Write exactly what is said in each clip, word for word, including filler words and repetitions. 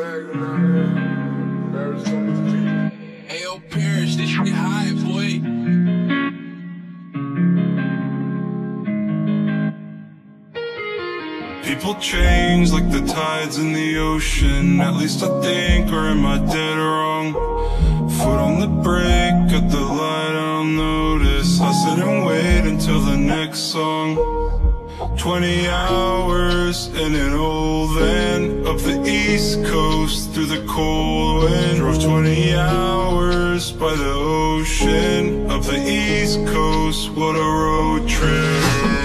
Ayo, Parrish, this shit high, boy. People change like the tides in the ocean. At least I think, or am I dead wrong? Foot on the brake, got the light, I don't notice. I sit and wait until the next song. Twenty hours in an old van, up the east coast through the cold wind. Drove twenty hours by the ocean, up the east coast, what a road trip.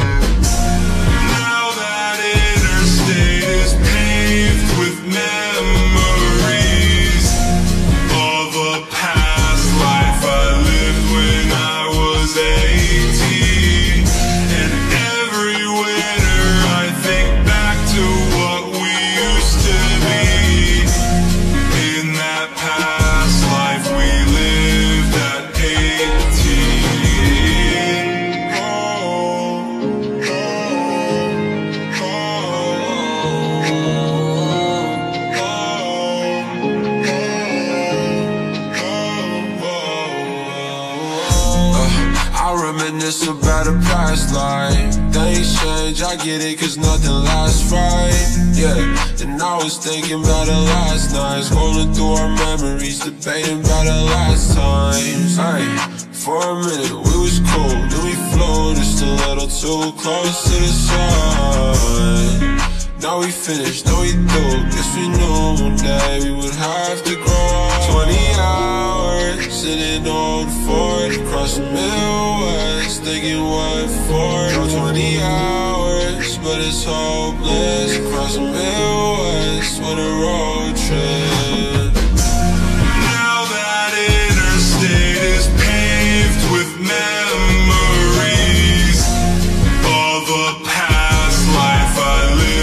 Now that interstate is paved with memories of a past life I lived when I was eighteen. And every winter I think back to what we used to be. In that past life we lived at eighteen. Oh, oh, oh, oh, oh. Uh, I reminisce about a past life. Things change, I get it, cause nothing lasts right. Yeah, and I was thinking about it last night, scrolling through our memories, debating about it last times. Ay, for a minute we was cool, then we flew just a little too close to the sun. Now we finished, now we through. Guess we knew one day we would have to grow up. Twenty hours sitting on the Ford across the Midwest, thinking what for. Drove twenty hours, but it's hopeless. Across the Midwest, what a road trip. Now that interstate is paved with memories of a past life I lived